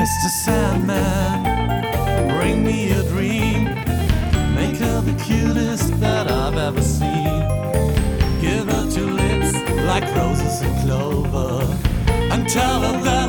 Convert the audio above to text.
Mr. Sandman, bring me a dream. Make her the cutest that I've ever seen. Give her two lips like roses and clover, and tell her that